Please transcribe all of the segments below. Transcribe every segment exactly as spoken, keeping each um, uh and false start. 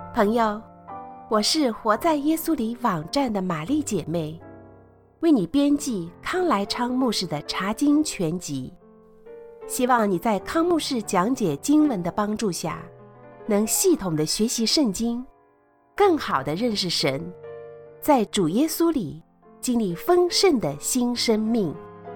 朋友，我是活在耶稣里网站的玛丽姐妹，为你编辑康来昌牧师的查经全集，希望你在康牧师讲解经文的帮助下，能系统的学习圣经，更好的认识神，在主耶稣里经历丰盛的新生命。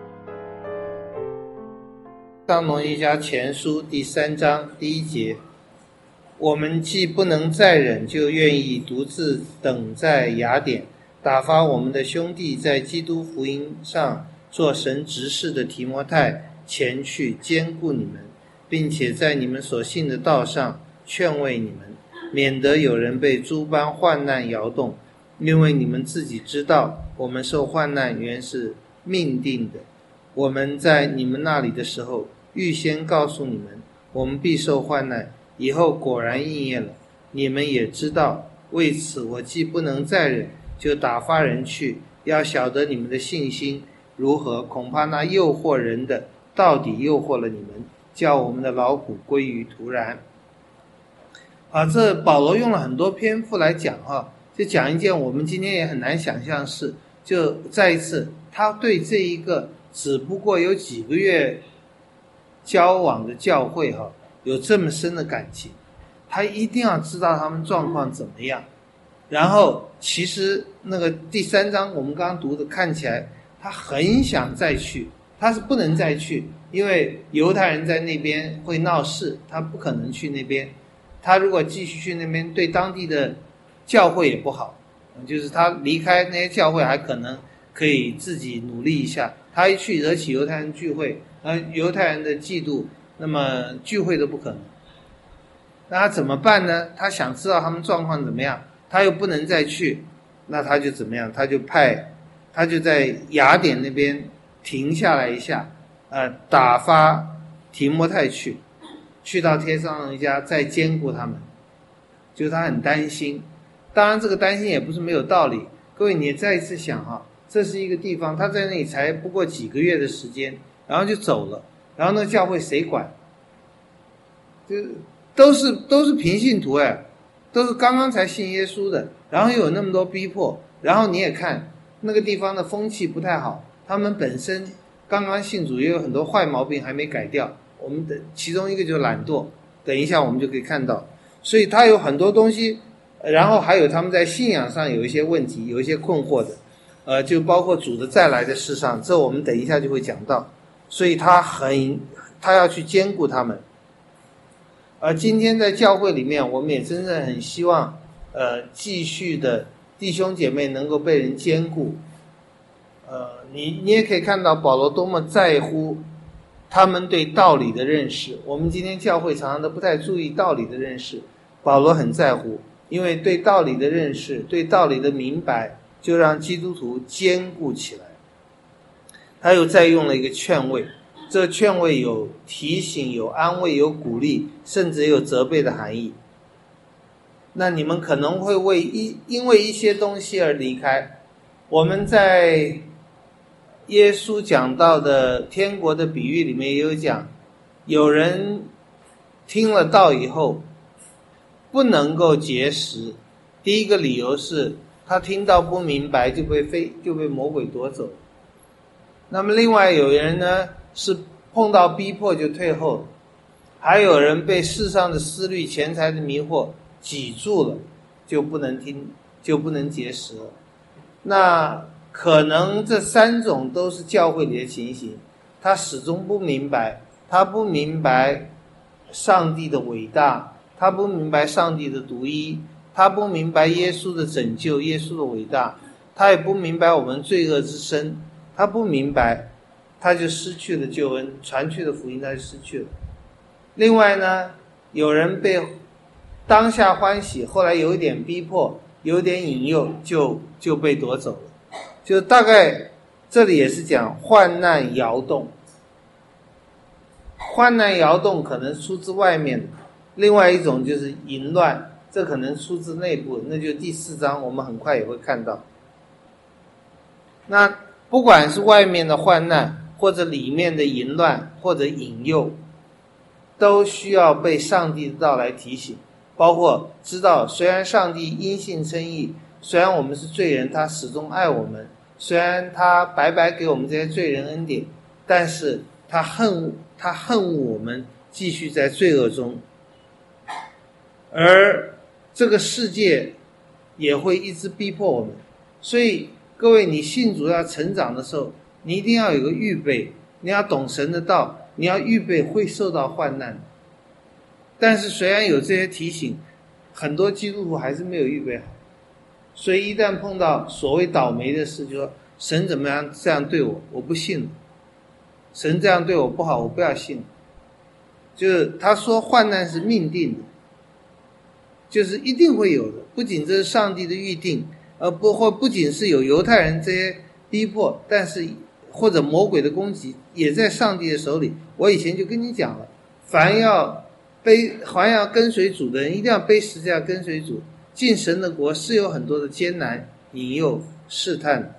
撒罗尼迦前书第三章第一节，我们既不能再忍，就愿意独自等在雅典，打发我们的兄弟在基督福音上做神执事的提摩太前去兼顾你们，并且在你们所信的道上劝慰你们，免得有人被诸般患难摇动，因为你们自己知道，我们受患难原是命定的。我们在你们那里的时候，预先告诉你们，我们必受患难，以后果然应验了。你们也知道，为此我既不能再忍，就打发人去，要晓得你们的信心如何。恐怕那诱惑人的，到底诱惑了你们，叫我们的劳苦归于徒然。啊，这保罗用了很多篇幅来讲啊，就讲一件我们今天也很难想象的事，就再一次，他对这一个只不过有几个月交往的教会哈、啊，有这么深的感情，他一定要知道他们状况怎么样。然后其实那个第三章我们刚刚读的，看起来他很想再去，他是不能再去，因为犹太人在那边会闹事，他不可能去那边。他如果继续去那边，对当地的教会也不好，就是他离开那些教会还可能可以自己努力一下，他一去惹起犹太人聚会，呃，犹太人的嫉妒，那么聚会都不可能。那他怎么办呢？他想知道他们状况怎么样，他又不能再去，那他就怎么样？他就派，他就在雅典那边停下来一下，呃，打发提摩太去，去到帖撒罗尼迦再兼顾他们，就是他很担心。当然，这个担心也不是没有道理。各位，你也再一次想哈、啊，这是一个地方，他在那里才不过几个月的时间，然后就走了，然后那教会谁管？就都是都是平信徒哎，都是刚刚才信耶稣的，然后又有那么多逼迫，然后你也看那个地方的风气不太好，他们本身刚刚信主也有很多坏毛病还没改掉，我们的其中一个就是懒惰，等一下我们就可以看到，所以他有很多东西。然后还有他们在信仰上有一些问题，有一些困惑的，呃，就包括主的再来的事上，这我们等一下就会讲到。所以他很，他要去兼顾他们。而今天在教会里面，我们也真正很希望，呃，继续的弟兄姐妹能够被人兼顾。呃，你你也可以看到保罗多么在乎他们对道理的认识。我们今天教会常常都不太注意道理的认识，保罗很在乎。因为对道理的认识，对道理的明白，就让基督徒坚固起来。他又再用了一个劝慰，这劝慰有提醒，有安慰，有鼓励，甚至有责备的含义。那你们可能会为一因为一些东西而离开。我们在耶稣讲到的天国的比喻里面也有讲，有人听了道以后不能够结实，第一个理由是他听到不明白就被非就被魔鬼夺走。那么另外有人呢是碰到逼迫就退后，还有人被世上的思虑、钱财的迷惑挤住了，就不能听，就不能结实了。那可能这三种都是教会里的情形，他始终不明白，他不明白上帝的伟大。他不明白上帝的独一，他不明白耶稣的拯救，耶稣的伟大，他也不明白我们罪恶之深，他不明白，他就失去了救恩，传去的福音他就失去了。另外呢，有人被当下欢喜，后来有一点逼迫，有点引诱，就就被夺走了。就大概这里也是讲患难摇动，患难摇动可能出自外面的。另外一种就是淫乱，这可能出自内部，那就第四章我们很快也会看到。那不管是外面的患难，或者里面的淫乱，或者引诱，都需要被上帝的道来提醒。 包括知道虽然上帝因信称义，虽然我们是罪人，他始终爱我们，虽然他白白给我们这些罪人恩典，但是他恨他恨恶我们继续在罪恶中，而这个世界也会一直逼迫我们。所以各位，你信主要成长的时候，你一定要有个预备，你要懂神的道，你要预备会受到患难。但是虽然有这些提醒，很多基督徒还是没有预备好，所以一旦碰到所谓倒霉的事，就说神怎么样这样对我，我不信了，神这样对我不好，我不要信了。就是他说患难是命定的，就是一定会有的，不仅这是上帝的预定，而不或不仅是有犹太人这些逼迫，但是或者魔鬼的攻击也在上帝的手里。我以前就跟你讲了，凡要背凡要跟随主的人，一定要背十字架跟随主。进神的国是有很多的艰难、引诱、试探。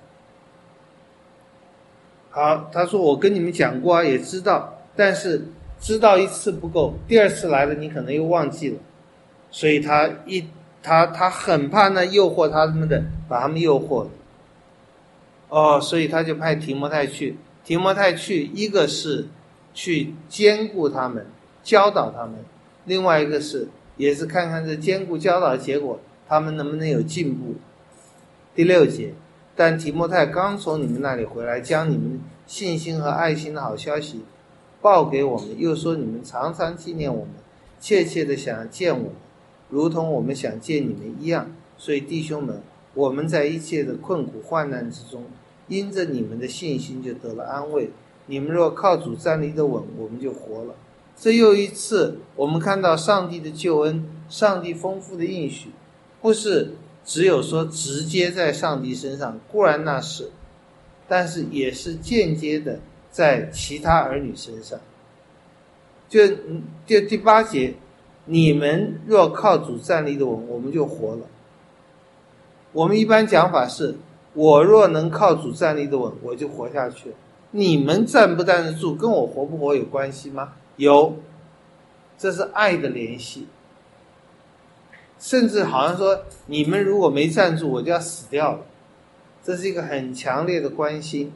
好，他说我跟你们讲过啊，也知道，但是知道一次不够，第二次来了你可能又忘记了，所以他一他他很怕那诱惑他们的，把他们诱惑了。哦，所以他就派提摩太去，提摩太去，一个是去兼顾他们，教导他们，另外一个是也是看看这兼顾教导的结果，他们能不能有进步。第六节，但提摩太刚从你们那里回来，将你们信心和爱心的好消息报给我们，又说你们常常纪念我们，切切的想见我们，如同我们想见你们一样。所以弟兄们，我们在一切的困苦患难之中，因着你们的信心就得了安慰。你们若靠主站立得稳，我们就活了。这又一次我们看到上帝的救恩，上帝丰富的应许，不是只有说直接在上帝身上，固然那是，但是也是间接的在其他儿女身上。就就第八节，你们若靠主站立得稳，我们就活了。我们一般讲法是，我若能靠主站立得稳，我就活下去了。你们站不站得住，跟我活不活有关系吗？有，这是爱的联系。甚至好像说，你们如果没站住，我就要死掉了。这是一个很强烈的关心。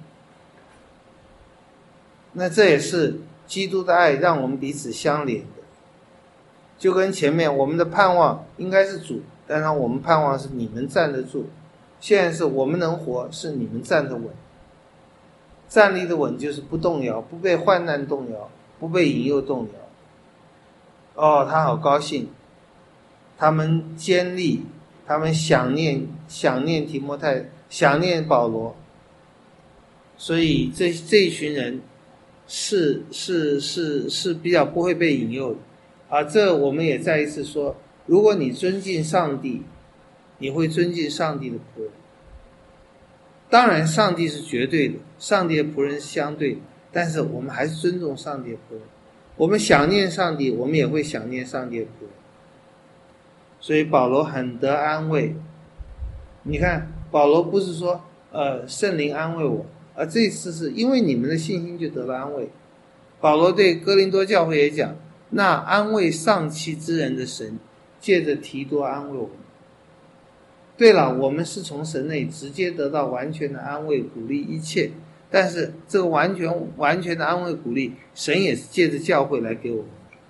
那这也是基督的爱让我们彼此相连的。就跟前面我们的盼望应该是主，当然我们盼望是你们站得住。现在是我们能活，是你们站得稳。站立的稳就是不动摇，不被患难动摇，不被引诱动摇。哦，他好高兴，他们坚立，他们想念想念提摩太，想念保罗。所以这这一群人是是是是比较不会被引诱的啊。这我们也再一次说，如果你尊敬上帝，你会尊敬上帝的仆人。当然上帝是绝对的，上帝的仆人是相对的，但是我们还是尊重上帝的仆人。我们想念上帝，我们也会想念上帝的仆人。所以保罗很得安慰。你看保罗不是说呃圣灵安慰我，而这次是因为你们的信心就得了安慰。保罗对哥林多教会也讲，那安慰丧气之人的神借着提多安慰我们。对了，我们是从神内直接得到完全的安慰鼓励一切，但是这个完全完全的安慰鼓励，神也是借着教会来给我们。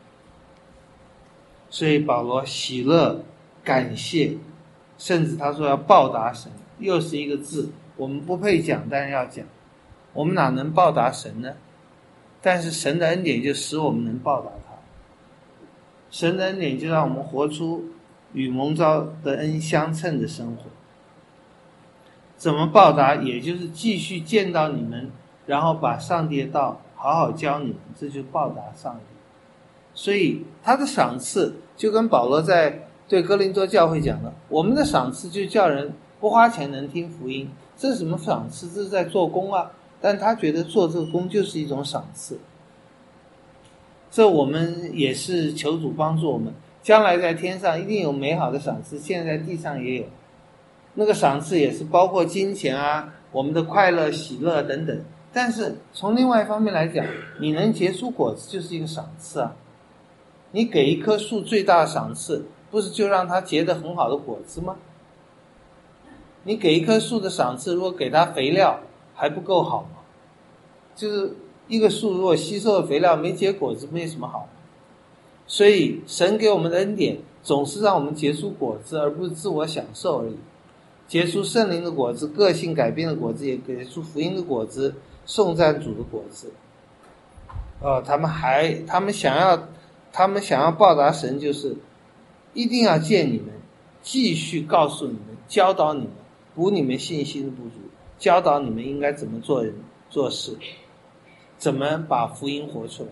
所以保罗喜乐感谢，甚至他说要报答神，又是一个字我们不配讲，但是要讲。我们哪能报答神呢？但是神的恩典就使我们能报答他，神的恩典就让我们活出与蒙召的恩相称的生活。怎么报答？也就是继续见到你们，然后把上帝的道好好教你们，这就是报答上帝。所以他的赏赐就跟保罗在对哥林多教会讲了，我们的赏赐就叫人不花钱能听福音。这是什么赏赐？这是在做工啊，但他觉得做这个工就是一种赏赐。这我们也是求主帮助我们，将来在天上一定有美好的赏赐，现在在地上也有。那个赏赐也是包括金钱啊，我们的快乐喜乐等等。但是从另外一方面来讲，你能结出果子就是一个赏赐啊。你给一棵树最大的赏赐， 不是就让它结得很好的果子吗？你给一棵树的赏赐，如果给它肥料还不够好吗？就是一个树如果吸收了肥料没结果子，没什么好。所以神给我们的恩典总是让我们结出果子，而不是自我享受而已。结出圣灵的果子，个性改变的果子，也结出福音的果子，颂赞主的果子。呃，他们还他们想要他们想要报答神，就是一定要见你们，继续告诉你们，教导你们，补你们信心的不足，教导你们应该怎么做人做事，怎么把福音活出来。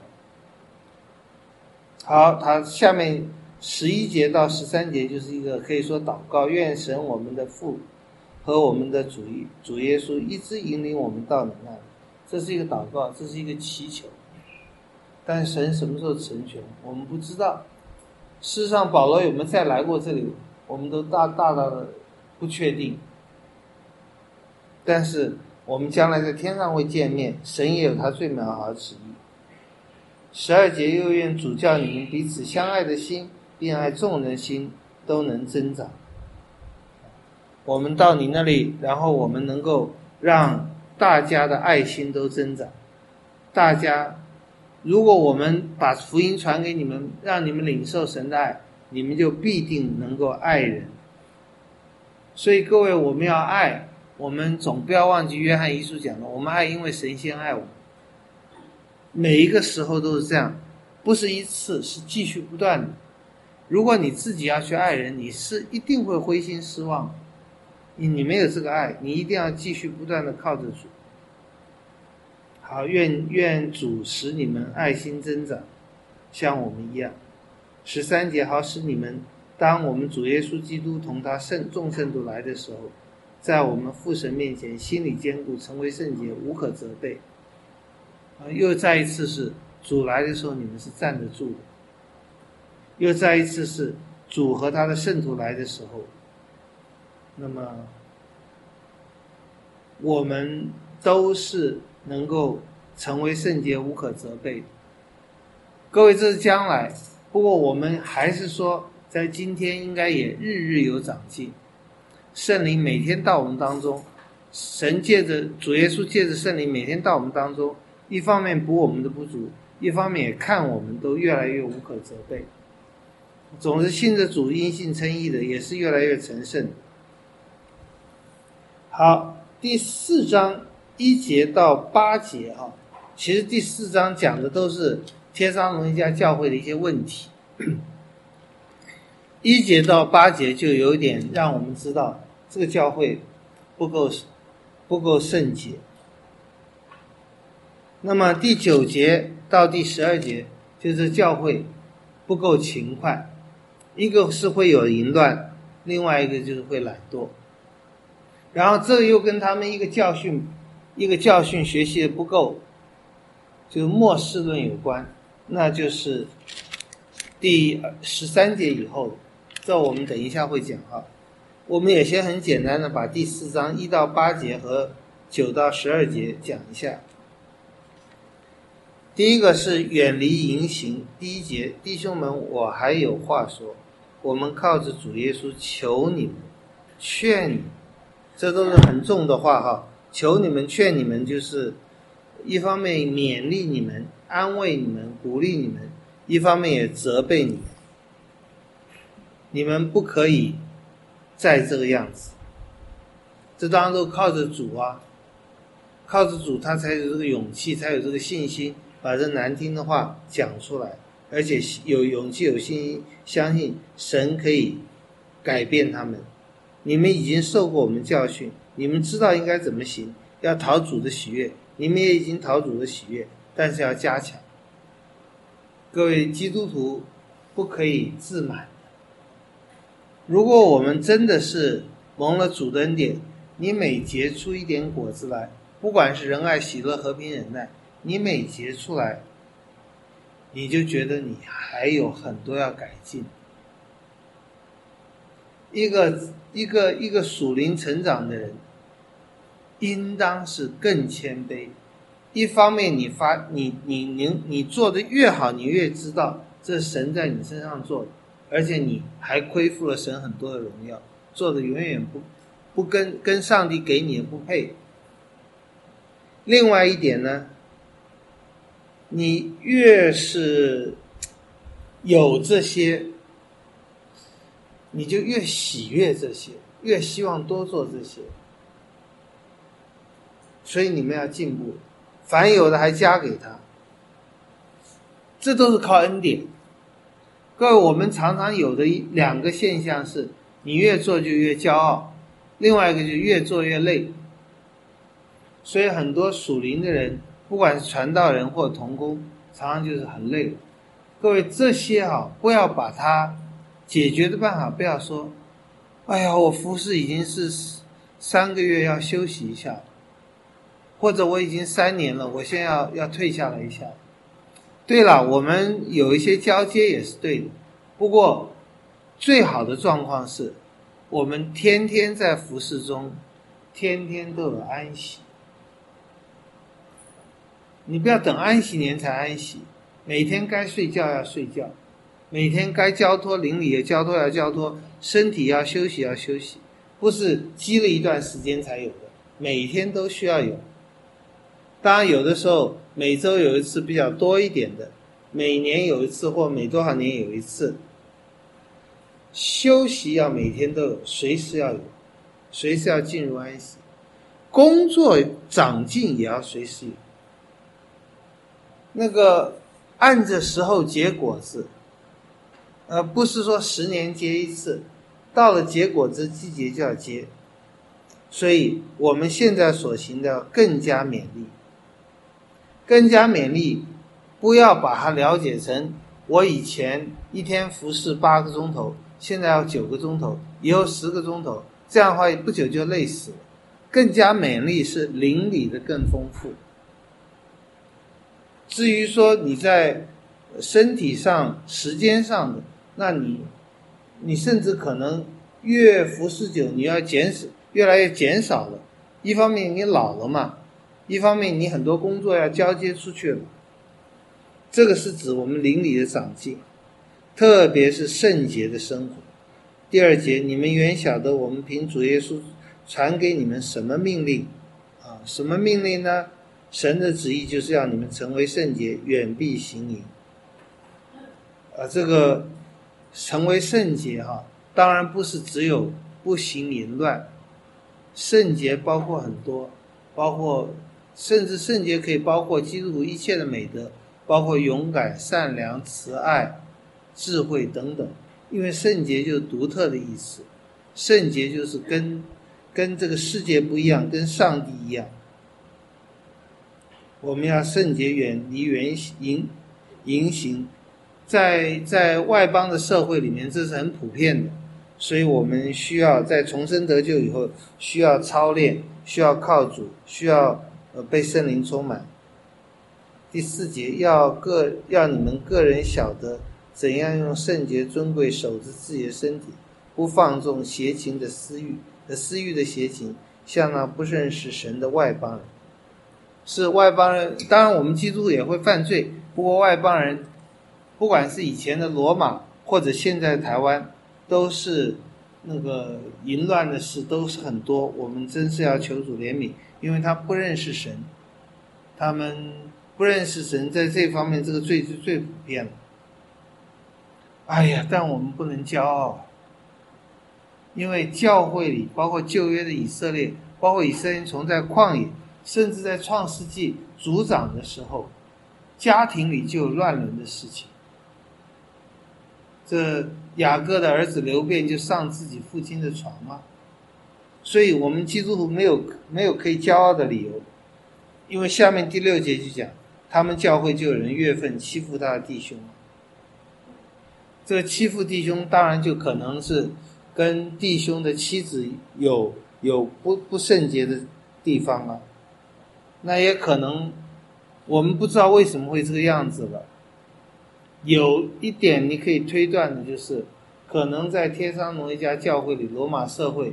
好，他下面十一节到十三节就是一个可以说祷告，愿神我们的父和我们的主主耶稣一直引领我们到你那里。这是一个祷告，这是一个祈求。但神什么时候成全，我们不知道。事实上，保罗有没有再来过这里，我们都大大大的不确定。但是我们将来在天上会见面，神也有他最美好的旨意。十二节，又愿主叫你们彼此相爱的心，并爱众人的心都能增长。我们到你那里，然后我们能够让大家的爱心都增长。大家如果我们把福音传给你们，让你们领受神的爱，你们就必定能够爱人。所以各位，我们要爱，我们总不要忘记约翰一书讲的，我们爱因为神先爱我们。每一个时候都是这样，不是一次，是继续不断的。如果你自己要去爱人，你是一定会灰心失望，你你没有这个爱，你一定要继续不断的靠着主。好，愿愿主使你们爱心增长，像我们一样。十三节，好使你们当我们主耶稣基督同他圣众圣徒来的时候，在我们父神面前心里坚固，成为圣洁，无可责备。啊，又再一次是主来的时候，你们是站得住的。又再一次是主和他的圣徒来的时候，那么我们都是能够成为圣洁，无可责备的。各位，这是将来，不过我们还是说在今天应该也日日有长进。圣灵每天到我们当中，神借着主耶稣借着圣灵每天到我们当中，一方面补我们的不足，一方面也看我们都越来越无可责备。总是信着主因信称义的，也是越来越成圣。好，第四章一节到八节啊，其实第四章讲的都是帖撒罗尼迦教会的一些问题。一节到八节就有一点让我们知道这个教会不够不够圣洁。那么第九节到第十二节就是教会不够勤快，一个是会有淫乱，另外一个就是会懒惰。然后这又跟他们一个教训一个教训学习的不够，就是末世论有关，那就是第十三节以后，这我们等一下会讲啊。我们也先很简单的把第四章一到八节和九到十二节讲一下。第一个是远离淫行，第一节，弟兄们，我还有话说，我们靠着主耶稣求你们，劝你们，这都是很重的话哈。求你们，劝你们，就是一方面勉励你们，安慰你们，鼓励你们，一方面也责备你们。你们不可以再这个样子，这当然都靠着主啊，靠着主他才有这个勇气，才有这个信心把这难听的话讲出来，而且有勇气有信心相信神可以改变他们。你们已经受过我们教训，你们知道应该怎么行，要讨主的喜悦，你们也已经讨主的喜悦，但是要加强。各位基督徒不可以自满，如果我们真的是蒙了主的恩典，你每结出一点果子来，不管是仁爱、喜乐、和平、忍耐，你每结出来，你就觉得你还有很多要改进。一个一个一个属灵成长的人，应当是更谦卑。一方面你发你你你你做的越好，你越知道这是神在你身上做的。 而且你还亏负了神很多的荣耀，做的永远不不跟跟上帝给你的不配。另外一点呢，你越是有这些，你就越喜悦这些，越希望多做这些。所以你们要进步，凡有的还加给他，这都是靠恩典。各位，我们常常有的一两个现象是，你越做就越骄傲，另外一个就越做越累。所以很多属灵的人，不管是传道人或同工，常常就是很累了。各位，这些啊，不要把它解决的办法，不要说，哎呀，我服事已经是三个月，要休息一下，或者我已经三年了，我现在要要退下来一下。对了，我们有一些交接也是对的，不过最好的状况是，我们天天在服事中，天天都有安息。你不要等安息年才安息，每天该睡觉要睡觉，每天该交托邻里的交托要交托，身体要休息要休息，不是积了一段时间才有的，每天都需要有。当然有的时候每周有一次比较多一点的，每年有一次或每多少年有一次。休息要每天都有，随时要有，随时要进入安息。工作长进也要随时有。那个按着时候结果子，呃，不是说十年结一次，到了结果子季节就要结。所以我们现在所行的更加勉励，更加勉励，不要把它了解成我以前一天服侍八个钟头，现在要九个钟头，以后十个钟头，这样的话不久就累死了。更加勉励是灵里的更丰富。至于说你在身体上时间上的，那你你甚至可能越服侍久，你要减少，越来越减少了。一方面你老了嘛，一方面你很多工作要交接出去了。这个是指我们灵里的长进，特别是圣洁的生活。第二节，你们原晓得我们凭主耶稣传给你们什么命令啊？什么命令呢？神的旨意就是要你们成为圣洁，远避行淫。啊，这个成为圣洁哈、啊，当然不是只有不行淫乱，圣洁包括很多，包括甚至圣洁可以包括基督徒一切的美德，包括勇敢、善良、慈爱、智慧等等。因为圣洁就是独特的意思，圣洁就是跟跟这个世界不一样，跟上帝一样。我们要圣洁，远离原淫淫行，在在外邦的社会里面，这是很普遍的，所以我们需要在重生得救以后，需要操练，需要靠主，需要呃被圣灵充满。第四节，要个要你们个人晓得怎样用圣洁尊贵守着自己的身体，不放纵邪情的私欲的私欲的邪情，像那不认识神的外邦人。是外邦人，当然我们基督徒也会犯罪，不过外邦人不管是以前的罗马或者现在的台湾，都是那个淫乱的事都是很多，我们真是要求主怜悯，因为他不认识神，他们不认识神，在这方面这个罪是最普遍了。哎呀，但我们不能骄傲，因为教会里包括旧约的以色列，包括以色列从在旷野，甚至在创世纪族长的时候，家庭里就有乱伦的事情。这雅各的儿子流便就上自己父亲的床嘛，所以我们基督徒没有没有可以骄傲的理由，因为下面第六节就讲，他们教会就有人月份欺负他的弟兄。这个欺负弟兄当然就可能是跟弟兄的妻子有有不不圣洁的地方啊，那也可能我们不知道为什么会这个样子了。有一点你可以推断的就是，可能在帖撒罗尼迦教会里，罗马社会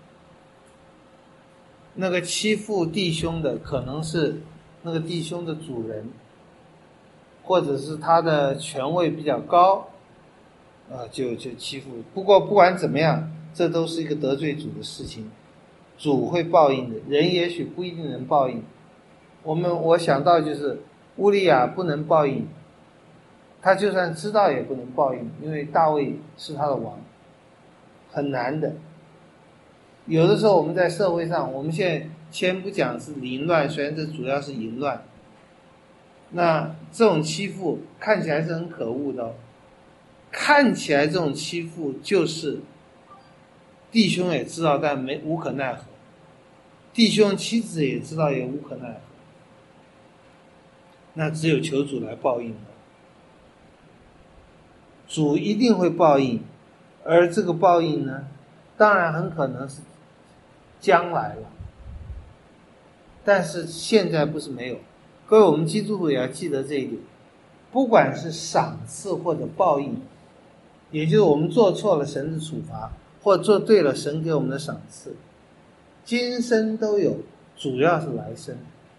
那个欺负弟兄的可能是那个弟兄的主人，或者是他的权位比较高， 啊，就就欺负。不过不管怎么样，这都是一个得罪主的事情，主会报应的，人也许不一定能报应。我们我想到就是乌利亚不能报应，他就算知道也不能报应，因为大卫是他的王，很难的。有的时候我们在社会上，我们现在先不讲是凌乱，虽然这主要是淫乱，那这种欺负看起来是很可恶的哦，看起来这种欺负就是弟兄也知道，但没无可奈何，弟兄妻子也知道，也无可奈何，那只有求主来报应了。主一定会报应，而这个报应呢，当然很可能是将来了，但是现在不是没有。各位，我们基督徒也要记得这一点，不管是赏赐或者报应，也就是我们做错了神的处罚，或做对了神给我们的赏赐，今生都有，主要是来生。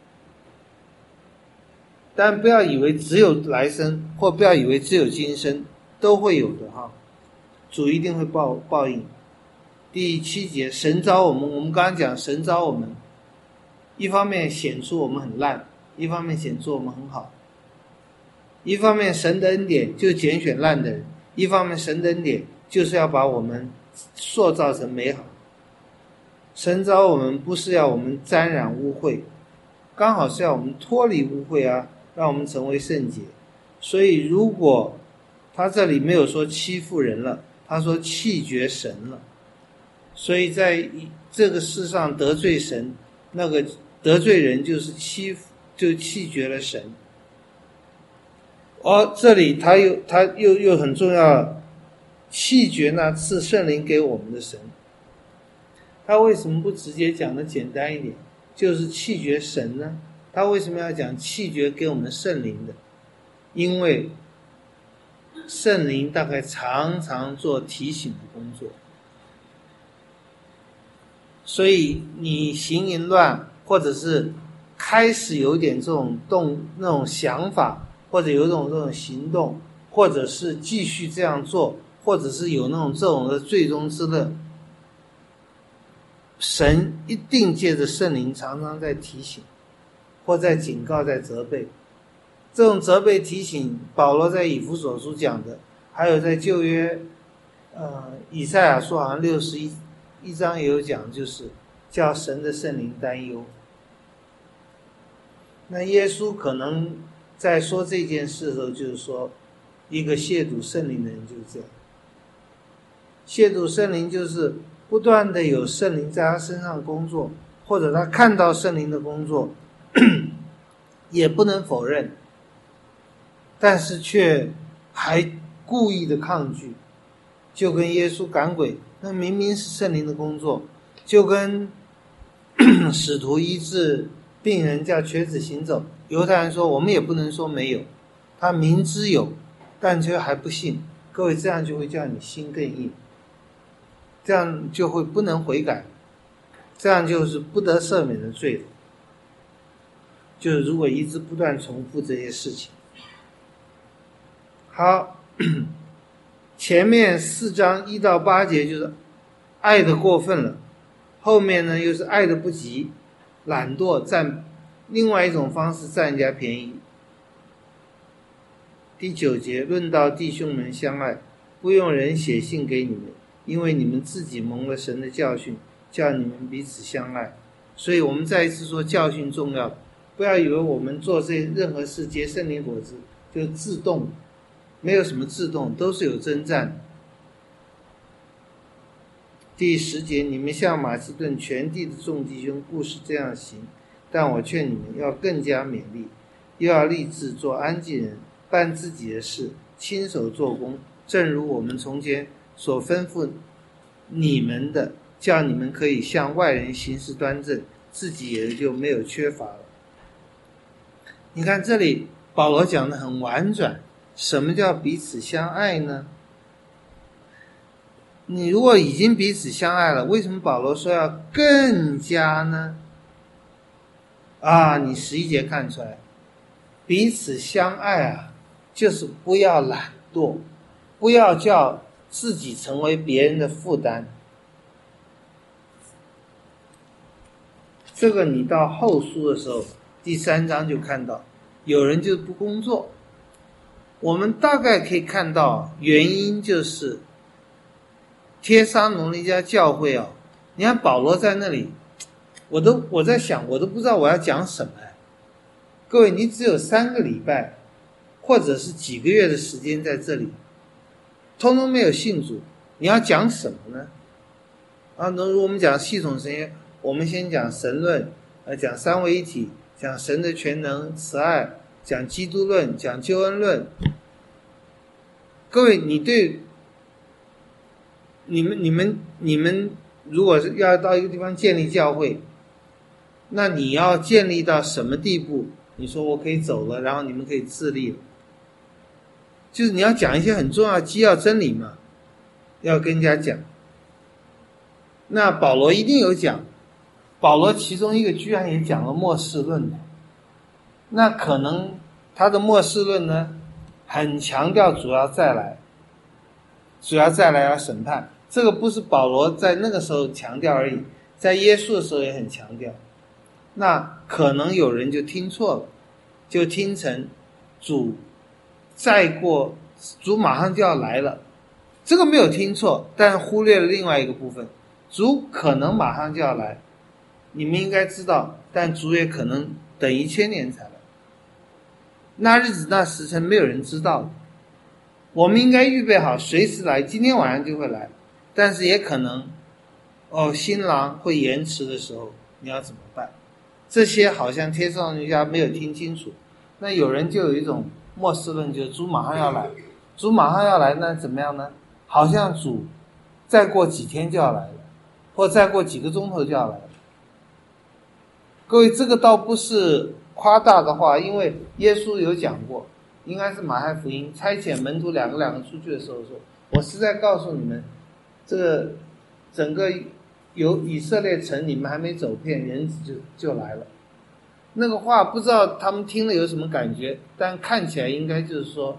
但不要以为只有来生，或不要以为只有今生，都会有的哈。主一定会报报应。第七节，神召我们，我们刚刚讲神召我们，一方面显出我们很烂，一方面显出我们很好。一方面神的恩典就拣选烂的人，一方面神的恩典就是要把我们塑造成美好。神召我们不是要我们沾染污秽，刚好是要我们脱离污秽啊，让我们成为圣洁。所以如果他这里没有说欺负人了，他说弃绝神了，所以在这个世上得罪神，那个得罪人就是欺负，就弃绝了神。而、哦、这里他又他又又很重要，弃绝那赐圣灵给我们的神。他为什么不直接讲的简单一点，就是弃绝神呢？他为什么要讲弃绝给我们圣灵的？因为圣灵大概常常做提醒的工作，所以你行淫乱，或者是开始有点这种动那种想法，或者有一种这种行动，或者是继续这样做，或者是有那种这种的最终之乐，神一定借着圣灵常常在提醒，或在警告，在责备。这种责备提醒，保罗在以弗所书讲的，还有在旧约呃以赛亚书好像六十一一章也有讲，就是叫神的圣灵担忧。那耶稣可能在说这件事的时候，就是说一个亵渎圣灵的人就是这样。亵渎圣灵就是不断的有圣灵在他身上工作，或者他看到圣灵的工作也不能否认，但是却还故意的抗拒，就跟耶稣赶鬼，那明明是圣灵的工作，就跟使徒医治病人叫瘸子行走，犹太人说我们也不能说没有，他明知有，但却还不信。各位，这样就会叫你心更硬，这样就会不能悔改，这样就是不得赦免的罪了。就是如果一直不断重复这些事情。好，前面四章一到八节就是爱的过分了，后面呢又是爱的不及，懒惰占另外一种方式占人家便宜。第九节，论到弟兄们相爱，不用人写信给你们，因为你们自己蒙了神的教训，叫你们彼此相爱。所以我们再一次说教训重要，不要以为我们做这任何事结圣灵果子就自动，没有什么自动，都是有征战。第十节，你们向马其顿全地的众弟兄固是这样行，但我劝你们要更加勉励，又要立志做安静人，办自己的事，亲手做工，正如我们从前所吩咐你们的，叫你们可以向外人行事端正，自己也就没有缺乏了。你看这里保罗讲的很婉转，什么叫彼此相爱呢？你如果已经彼此相爱了，为什么保罗说要更加呢？啊，你十一节看出来，彼此相爱啊，就是不要懒惰， 不要叫自己成为别人的负担。这个你到后书的时候，第三章就看到，有人就不工作。我们大概可以看到原因就是帖撒罗尼迦教会啊，你看保罗在那里，我都我在想，我都不知道我要讲什么。各位，你只有三个礼拜，或者是几个月的时间在这里，通通没有信主，你要讲什么呢？啊，那如果我们讲系统神学，我们先讲神论，呃，讲三位一体，讲神的全能、慈爱，讲基督论，讲救恩论。各位，你对你们、你们、你们，如果是要到一个地方建立教会，那你要建立到什么地步？你说我可以走了，然后你们可以自立了，就是你要讲一些很重要的基要真理嘛，要跟人家讲。那保罗一定有讲，保罗其中一个居然也讲了末世论的，那可能他的末世论呢，很强调主要再来，主要再来要审判。这个不是保罗在那个时候强调而已，在耶稣的时候也很强调。那可能有人就听错了，就听成主再过，主马上就要来了。这个没有听错，但忽略了另外一个部分，主可能马上就要来，你们应该知道，但主也可能等一千年才来。那日子那时辰没有人知道的，我们应该预备好随时来，今天晚上就会来，但是也可能哦，新郎会延迟的时候，你要怎么办？这些好像帖撒罗尼迦没有听清楚。那有人就有一种末世论，就是主马上要来，主马上要来，那怎么样呢？好像主再过几天就要来了，或再过几个钟头就要来了。各位，这个倒不是夸大的话，因为耶稣有讲过，应该是马太福音差遣门徒两个两个出去的时候说，我实在告诉你们，这个整个有以色列城你们还没走遍，人子就就来了。那个话不知道他们听了有什么感觉，但看起来应该就是说，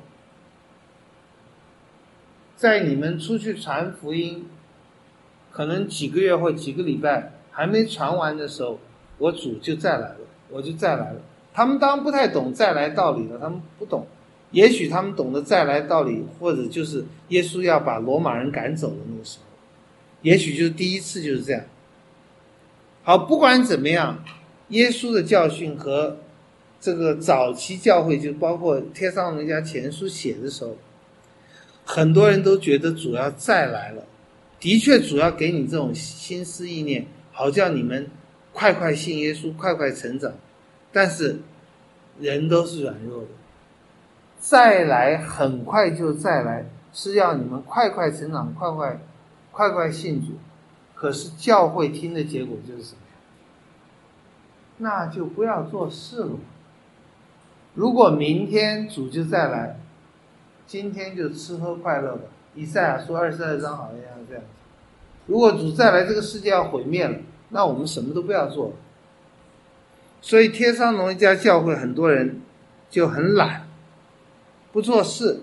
在你们出去传福音可能几个月或几个礼拜还没传完的时候，我主就再来了，我就再来了。他们当然不太懂再来道理了，他们不懂，也许他们懂得再来道理，或者就是耶稣要把罗马人赶走的那个时候，也许就是第一次就是这样。好，不管怎么样，耶稣的教训和这个早期教会，就包括帖撒罗尼迦前书写的时候，很多人都觉得主要再来了，的确主要给你这种心思意念，好叫你们快快信耶稣，快快成长。但是人都是软弱的，再来很快就再来，是要你们快快成长，快快快快信主。可是教会听的结果就是什么？那就不要做事了。如果明天主就再来，今天就吃喝快乐吧。以赛亚书二十二章好像这样子。如果主再来，这个世界要毁灭了，那我们什么都不要做了。所以帖撒罗尼迦教会很多人就很懒，不做事。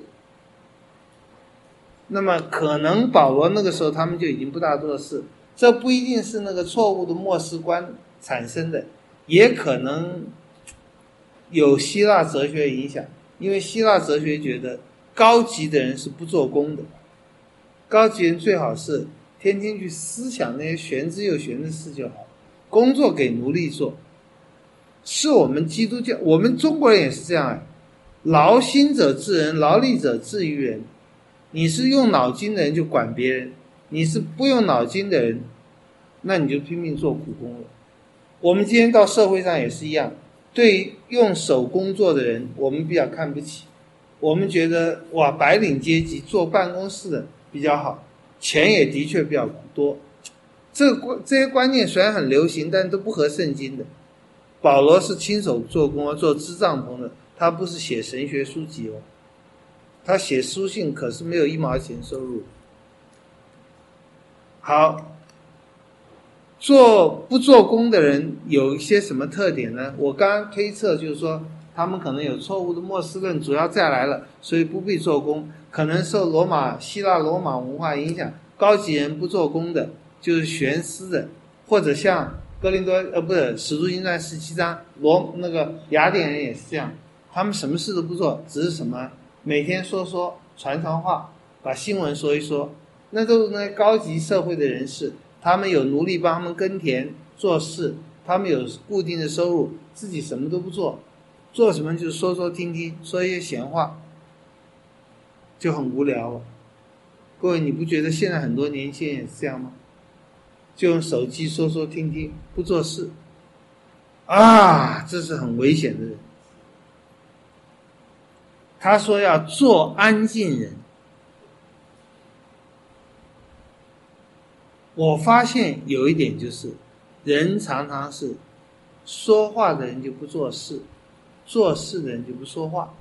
那么可能保罗那个时候他们就已经不大做事，这不一定是那个错误的末世观产生的，也可能有希腊哲学影响。因为希腊哲学觉得高级的人是不做工的，高级人最好是天天去思想那些玄之又玄的事就好，工作给奴隶做。是我们基督教，我们中国人也是这样啊，劳心者治人，劳力者治于人。你是用脑筋的人就管别人，你是不用脑筋的人，那你就拼命做苦工了。我们今天到社会上也是一样，对于用手工作的人我们比较看不起，我们觉得哇，白领阶级坐办公室的比较好，钱也的确比较多。这个这些观念虽然很流行，但都不合圣经的。保罗是亲手做工，做织帐篷的，他不是写神学书籍哦，他写书信可是没有一毛钱收入。好，做不做工的人有一些什么特点呢？我刚刚推测就是说， 他们可能有错误的末世论，主要再来了，所以不必做工。可能受罗马希腊罗马文化影响，高级人不做工的，就是悬丝的，或者像哥林多呃不是使徒行传十七章，罗那个雅典人也是这样，他们什么事都不做，只是什么每天说说传传话，把新闻说一说，那都是那高级社会的人士，他们有奴隶帮他们耕田做事，他们有固定的收入，自己什么都不做，做什么就是说说听听，说一些闲话，就很无聊了。各位，你不觉得现在很多年轻人也是这样吗？就用手机说说听听，不做事啊，这是很危险的人。他说要做安静人。我发现有一点就是，人常常是说话的人就不做事，做事的人就不说话，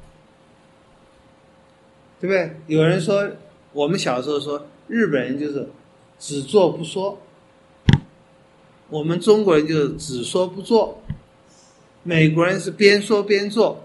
对不对？有人说，我们小时候说日本人就是只做不说，我们中国人就是只说不做，美国人是边说边做。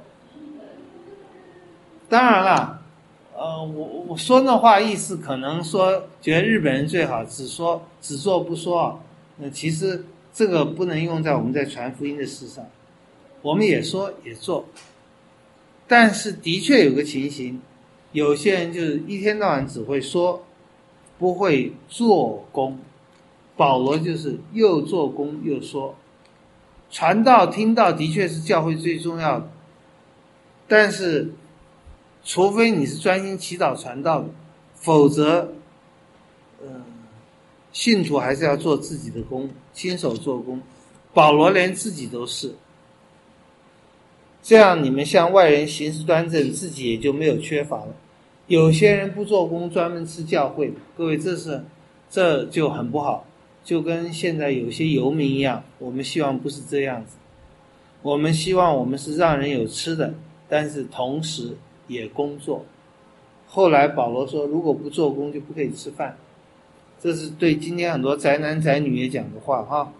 当然了，呃，我我说那话意思可能说觉得日本人最好，只说只做不说啊。那其实这个不能用在我们在传福音的事上，我们也说也做，但是的确有个情形，有些人就是一天到晚只会说，不会做工。保罗就是又做工又说，传道听道的确是教会最重要的，但是除非你是专心祈祷传道的，否则呃，信徒还是要做自己的工，亲手做工。保罗连自己都是这样，你们向外人行事端正，自己也就没有缺乏了。有些人不做工，专门吃教会，各位，这是这就很不好，就跟现在有些游民一样。我们希望不是这样子，我们希望我们是让人有吃的，但是同时也工作。后来保罗说，如果不做工就不可以吃饭，这是对今天很多宅男宅女也讲的话哈。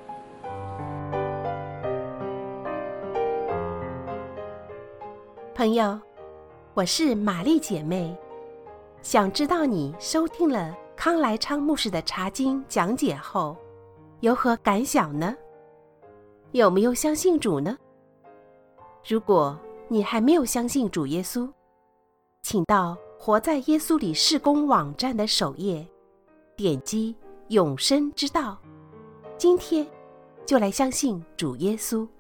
朋友，我是玛丽姐妹，想知道你收听了康来昌牧师的查经讲解后有何感想呢？有没有相信主呢？如果你还没有相信主耶稣，请到活在耶稣里事工网站的首页，点击永生之道，今天就来相信主耶稣。